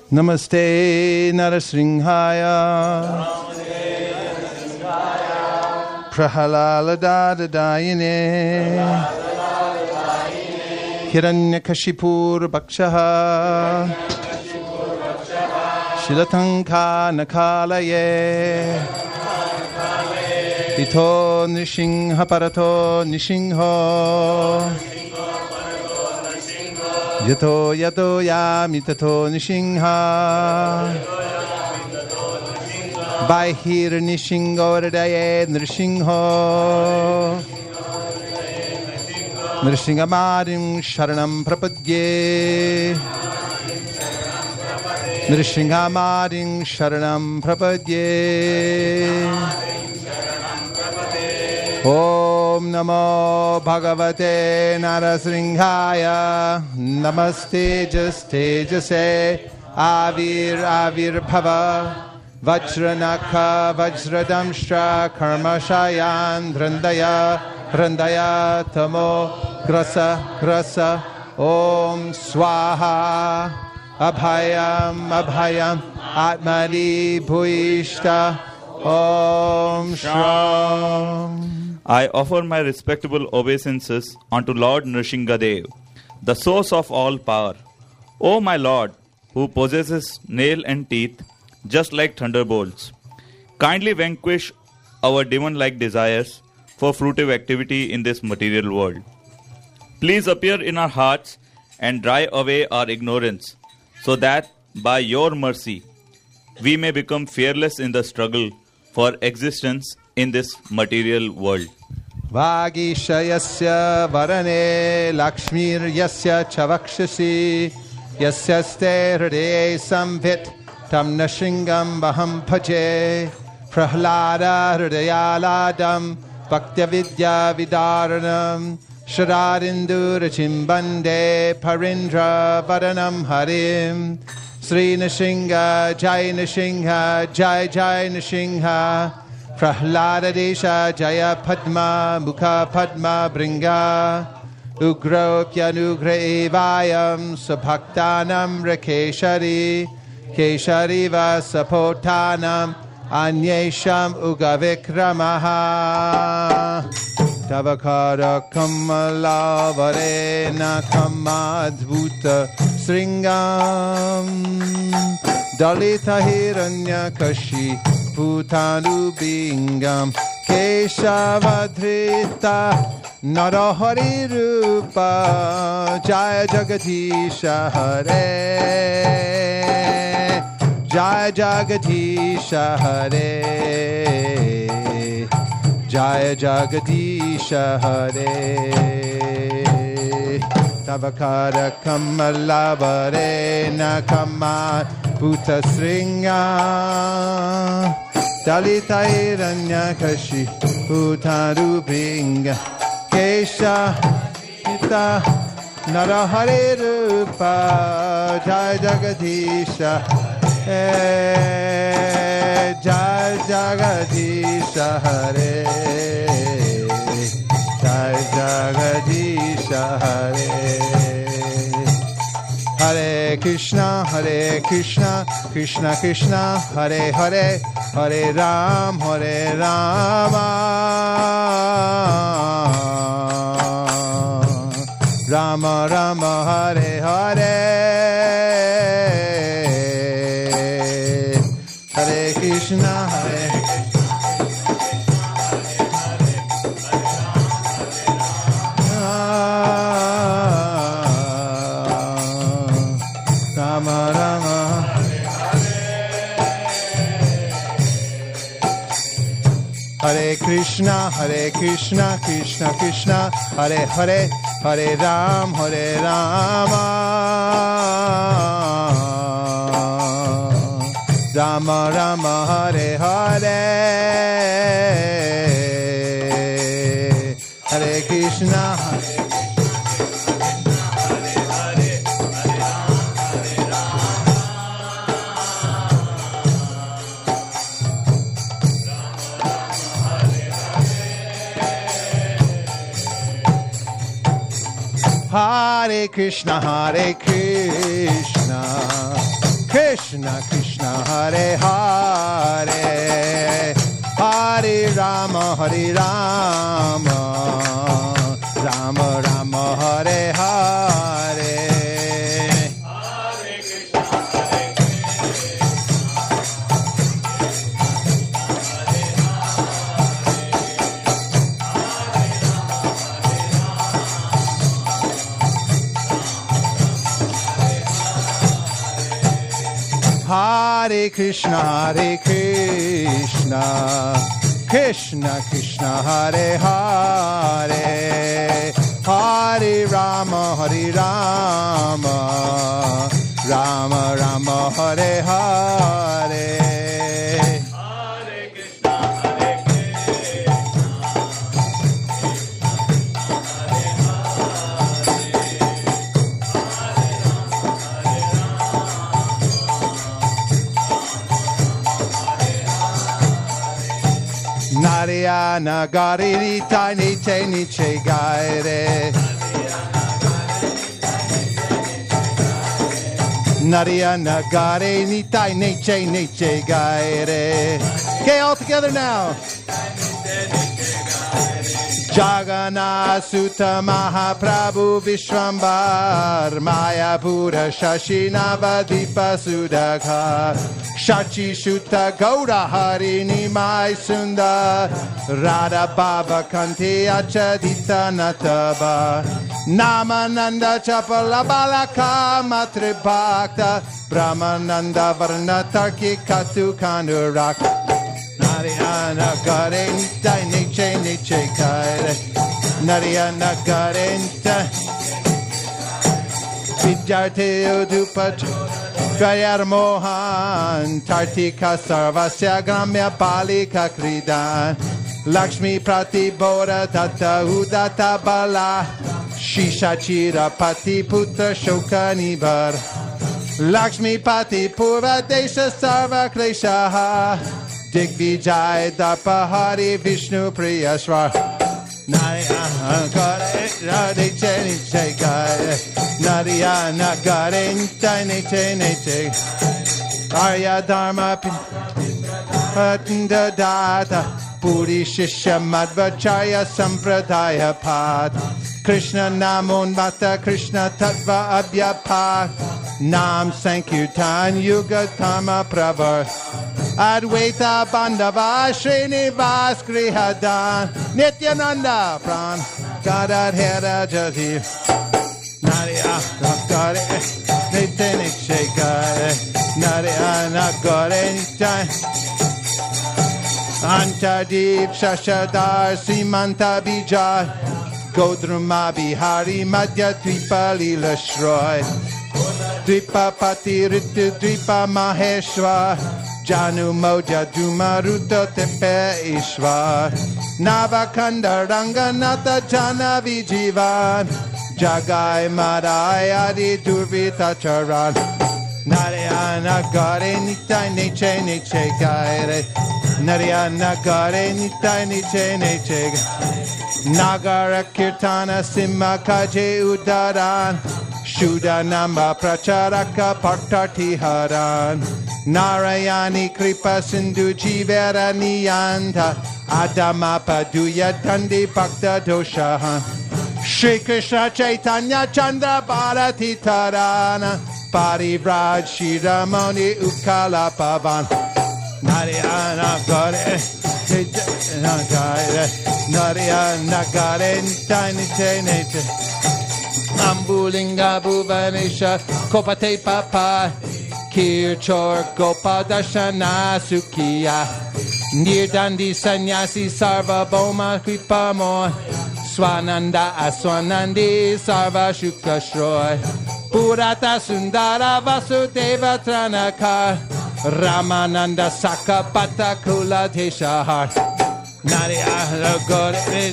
Namaste Narasringhaya Prahaladadayine Hiranyakashipur Bhakshaha Shilatanka Nakalaye Ito Nishingha Parato Nishingho Yato yato yami tato nishingha Bahir nishingo radaye nrishingho Nrishingamarim sharanam prapadye Nrishingamarim sharanam prapadye Om Namo Bhagavate Narasringhaya Namaste Tejase Avir Bhava Vajranakha Vajradamshra Karmashayan Dhrandaya Tamo Grasa Om Swaha Abhayam Atmani Bhuishta Om Shram. I offer my respectable obeisances unto Lord Nrsingadev, the source of all power. O my Lord, who possesses nail and teeth, just like thunderbolts, kindly vanquish our demon-like desires for fruitive activity in this material world. Please appear in our hearts and dry away our ignorance, so that by your mercy we may become fearless in the struggle for existence in this material world. Vagishayasya varane lakshmir yasya chavakshasi yasyaste hridaye samvit tam nashingam baham bhaje prahlada hridayaladam bhaktya vidya vidaranam shararindur-chimbande parindra vadanam harim Sri Nrsinga Jai Nrsinga Jai Nrsinga Prahlada Desha Jaya Padma Mukha Padma Bringa Ugropyanugra Evayam Sabhaktanam Rakeshari Keshari Vasapotanam Anyesham Ugavikramaha Tavakara Kamala Varena Kamadvuta Sringam Dalita Hiranya Kashi Putanu Bingam Keshavadhrita Narahari Rupa Jaya Jagadisha Hare Jaya Jagadisha Hare Jaya Jagadisha Hare Tavakara Kamala Varena Kamad Bhuta Sringa Dalita Hiranya Kashi Bhutaru Bringa Kesha Hita Narahare Rupa Jaya Jagadisha Jai Jagadisha Hare Jai Jagadisha Hare Hare Krishna Krishna Krishna Hare Hare Hare Rama Rama Rama Hare Hare Hare Krishna Hare Rama Rama Hare Krishna Krishna Krishna Hare Hare Hare Rama Rama Rama Hare Hare Hare Krishna Hare Krishna Krishna Krishna Hare Hare Hare Rama Hare Rama Rama Rama Hare Hare Hare Krishna, Krishna Krishna, Hare Hare, Hare Rama, Hare Rama, Rama Rama, Hare Hare. Narayana Gari Nita Niche Niche Gaire Narayana Gari Nita Niche Niche Gaire. Okay, all together now. Jagannath Sutta Mahaprabhu Vishwambar Mayapura Shashi Navadipa Sudakha Shachi Shuta Gauda Harini Mai Sunda Radha Baba Kanti Achadita Nataba Namananda Chapala Balaka Matre Bhakta Brahmananda Varnatarki Katu Kandurak Narayana Gare Nita Niche Niche Kare Narayana Gare Nita Vidyarte Udupat Gayar Mohan Tartika Sarvasya Gramya Balika Kridan Lakshmi Prati Bodha Tata Udata Bala Shisha Chira Pati Putra Shoka Nibar Lakshmi Pati Purva Desha Sarva Kleshaha Digvijay Dapahari Vishnu Priyaswar Narayana Gare Niche Niche Gare Narayana Gare Niche Niche Arya Dharma Patnda Data Puri Shishya Madhvacharya Sampradaya Pad Krishna Namon Mata Krishna Tattva Abhyapad Nam Sankirtan Yuga Tama Pravar Advaita Bandava Srinivas Grihadan Nityananda Pran Gadadhara Jazir Narayana Gare Nite Niche Gare Narayana Gare Nite Antadeep Shashadar Simanta Bijar Godruma Bihari Madhya Dwipa Lila Shroy Dwipa Pati Ritu Dwipa Maheshwar Janu Moja Duma Ruta Tepe Ishwar Navakanda Ranganatha Jana Vijivan Jagai Madai Adi Durvita Charan Narayana Gare Nitai Niche Niche Gaire Narayana Gare Nitai Niche Niche Nagara Kirtana Simha Kaje Udaran Shuddha Namba Pracharaka Partarti Haran Narayani Kripa Sindhu Jivera Niyanta Adama Paduya Tandi Bhakta Doshahan Shri Krishna Chaitanya Chandra Bharati Tarana Parivraj Shiramani Ukala Pavan Narayana Gare Narayana Gare Nite Nite Ambulinga Bhuvanesha Kopate Papa Kirchor Gopa Dashana Sukhiya Nirdandi Sanyasi Sarva Bhoma Kripamo Swananda Aswanandi Sarva Shukla Shroy Purata Sundara Vasudeva Tranakar Ramananda Sakapata Kula Teshahar Narayana Gore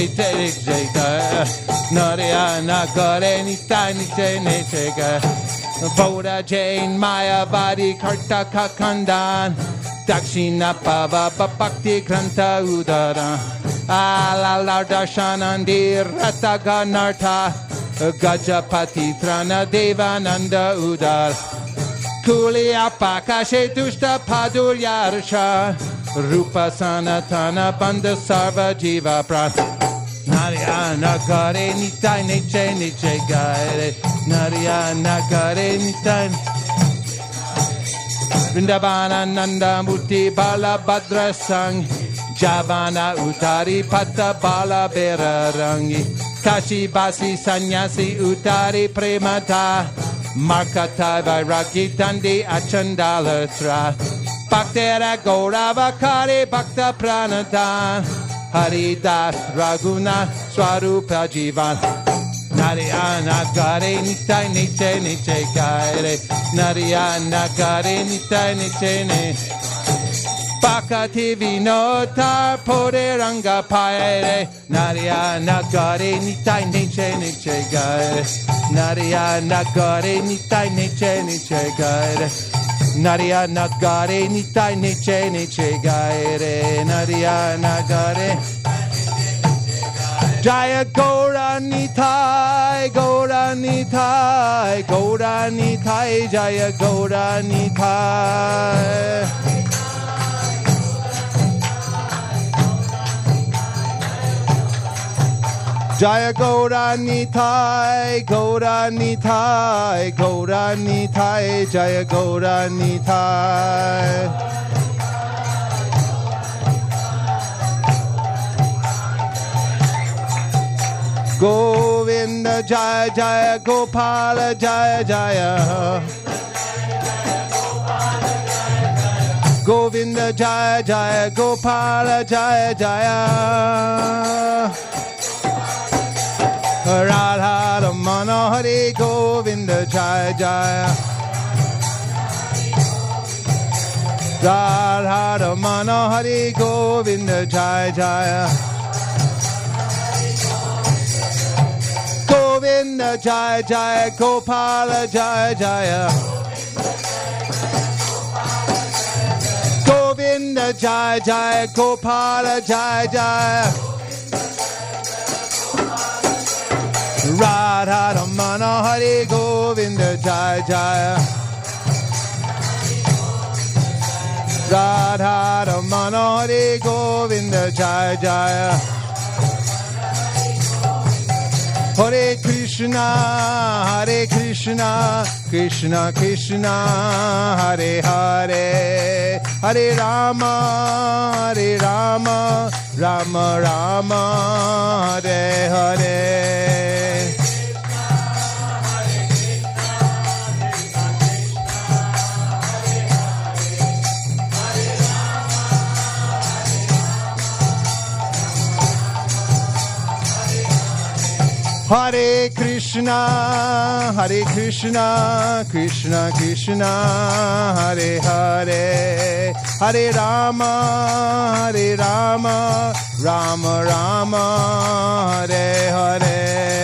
Narayana Gore Nita Nite Nitega Boda Jain Mayavadi Kartaka Kandan Dakshina Pava Bhakti Kranta Udara Alala Darshanandi Rataganarta Gajapati Trana Devananda Udar Kuli apakashe tushta padur yarasha Rupa sanatana banda sarva jiva prat Narayana gare nitai niche niche gare Narayana gare nitai Vrindavana nanda muti bala badra sang Javana utari pata bala vera rangi Kashi basi sanyasi utari premata Markata vairagi tandi achandala tra Bhaktera gaurava kare bhakta pranata Haridas raguna swarupa jivan Narayana gare nitai niche niche gare Narayana gare nitai niche ne Bhakati vinotar pode ranga paere Narayana gare nitai niche niche gare Narayana gare nitai niche niche gare Narayana gare nitai niche niche gare Narayana gare Jaya Gaura Nitai, Gaura Nitai, Gaura Nitai, Jaya Gaura Nitai. Jaya Gaura Nitai, Gaura Nitai, Gaura Nitai, Jaya Gaura Nitai. Govinda Jaya Jaya Gopala Jaya Jaya Govinda Jaya Jaya Gopala Jaya Jaya Radha Ramana Hare Govinda Jaya Jaya Radha Ramana Hare Govinda Jaya Jaya Govinda Jaya Jaya Gopala Jaya Jaya Govinda Jaya Jaya Gopala Jaya Jaya Radha Ramana Hare Govinda Jaya Jaya Radha Ramana Hare Govinda Jaya Jaya Hare Krishna, Krishna Krishna, Hare Hare, Hare Rama, Rama Rama, Hare Hare. Hare Krishna, Krishna Krishna, Hare Hare, Hare Rama, Rama Rama, Hare Hare.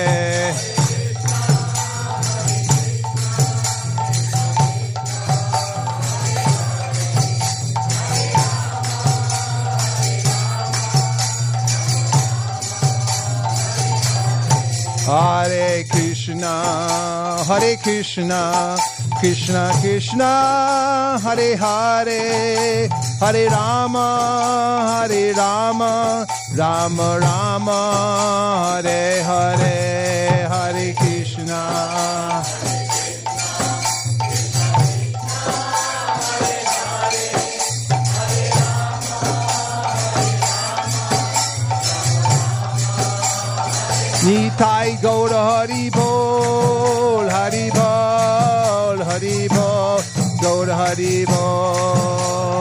Hare Krishna, Krishna Krishna, Hare Hare, Hare Rama, Rama Rama, Hare Hare, Hare Krishna. Nitai Gaura Hari Bol, Hari Bol, Hari Bol, Gaura Hari Bol.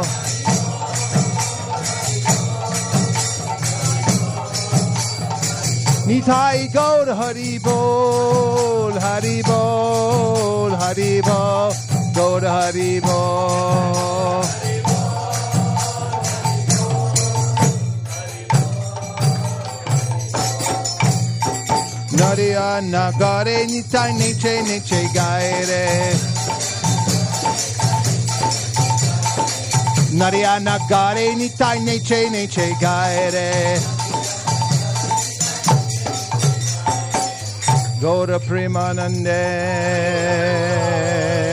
Nitai Gaura Hari Bol, Hari Bol, Hari Bol, Gaura Hari Bol. Narayana gare nitai niche niche gaire Narayana gare nitai niche niche gaire Gaura Premanande